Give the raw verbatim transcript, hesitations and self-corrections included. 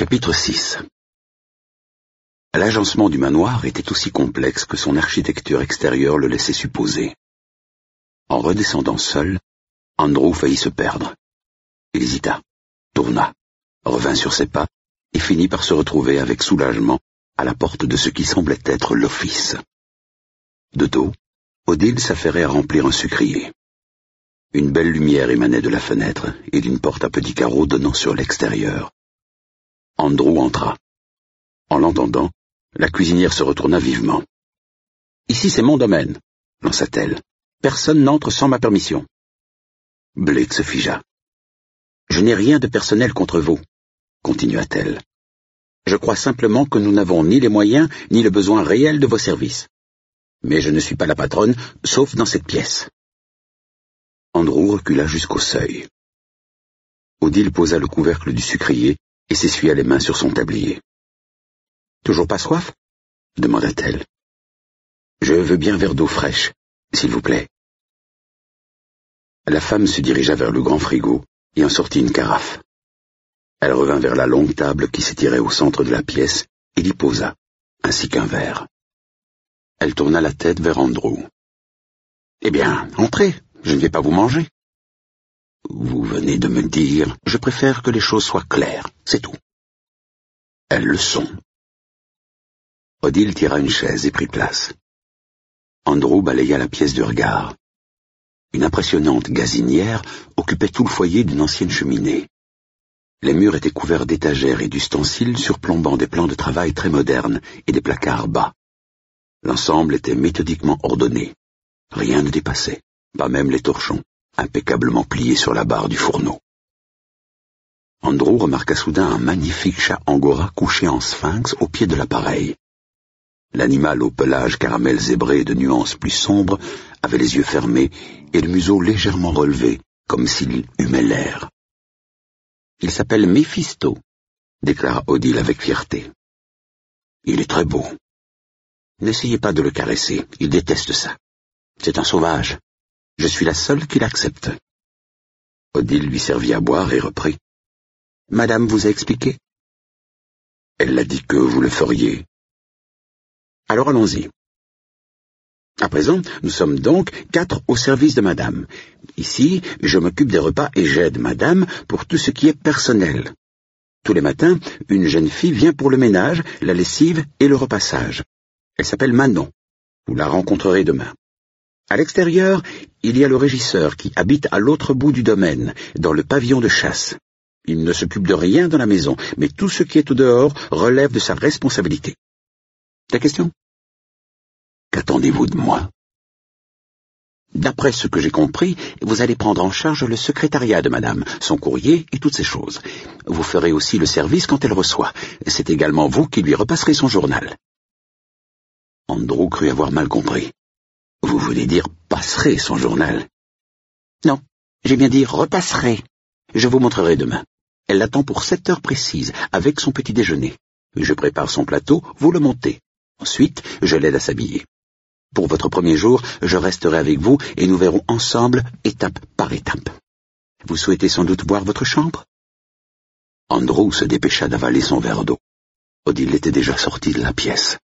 Chapitre six. L'agencement du manoir était aussi complexe que son architecture extérieure le laissait supposer. En redescendant seul, Andrew faillit se perdre. Il hésita, tourna, revint sur ses pas et finit par se retrouver avec soulagement à la porte de ce qui semblait être l'office. De dos, Odile s'affairait à remplir un sucrier. Une belle lumière émanait de la fenêtre et d'une porte à petits carreaux donnant sur l'extérieur. Andrew entra. En l'entendant, la cuisinière se retourna vivement. « Ici, c'est mon domaine, » lança-t-elle. « Personne n'entre sans ma permission. » Blake se figea. « Je n'ai rien de personnel contre vous, » continua-t-elle. « Je crois simplement que nous n'avons ni les moyens ni le besoin réel de vos services. Mais je ne suis pas la patronne, sauf dans cette pièce. » Andrew recula jusqu'au seuil. Odile posa le couvercle du sucrier et s'essuya les mains sur son tablier. « Toujours pas soif ?» demanda-t-elle. « Je veux bien un verre d'eau fraîche, s'il vous plaît. » La femme se dirigea vers le grand frigo et en sortit une carafe. Elle revint vers la longue table qui s'étirait au centre de la pièce et l'y posa, ainsi qu'un verre. Elle tourna la tête vers Andrew. « Eh bien, entrez, je ne vais pas vous manger. » « Vous venez de me dire, je préfère que les choses soient claires, c'est tout. » « Elles le sont. » Odile tira une chaise et prit place. Andrew balaya la pièce du regard. Une impressionnante gazinière occupait tout le foyer d'une ancienne cheminée. Les murs étaient couverts d'étagères et d'ustensiles surplombant des plans de travail très modernes et des placards bas. L'ensemble était méthodiquement ordonné. Rien ne dépassait, pas même les torchons, impeccablement pliés sur la barre du fourneau. Andrew remarqua soudain un magnifique chat angora couché en sphinx au pied de l'appareil. L'animal au pelage caramel zébré de nuances plus sombres avait les yeux fermés et le museau légèrement relevé, comme s'il humait l'air. « Il s'appelle Méphisto », déclara Odile avec fierté. « Il est très beau. N'essayez pas de le caresser, il déteste ça. C'est un sauvage. Je suis la seule qui l'accepte. » Odile lui servit à boire et reprit. « Madame vous a expliqué ?»« Elle a dit que vous le feriez. » « Alors allons-y. À présent, nous sommes donc quatre au service de madame. Ici, je m'occupe des repas et j'aide madame pour tout ce qui est personnel. Tous les matins, une jeune fille vient pour le ménage, la lessive et le repassage. Elle s'appelle Manon. Vous la rencontrerez demain. À l'extérieur, il y a le régisseur qui habite à l'autre bout du domaine, dans le pavillon de chasse. Il ne s'occupe de rien dans la maison, mais tout ce qui est au dehors relève de sa responsabilité. Ta question ? Qu'attendez-vous de moi? D'après ce que j'ai compris, vous allez prendre en charge le secrétariat de madame, son courrier et toutes ces choses. Vous ferez aussi le service quand elle reçoit. C'est également vous qui lui repasserez son journal. Andrew crut avoir mal compris. Vous voulez dire passerez son journal? Non, j'ai bien dit repasserez. Je vous montrerai demain. Elle l'attend pour sept heures précises, avec son petit déjeuner. Je prépare son plateau, vous le montez. Ensuite, je l'aide à s'habiller. Pour votre premier jour, je resterai avec vous et nous verrons ensemble, étape par étape. Vous souhaitez sans doute voir votre chambre? Andrew se dépêcha d'avaler son verre d'eau. Odile était déjà sortie de la pièce.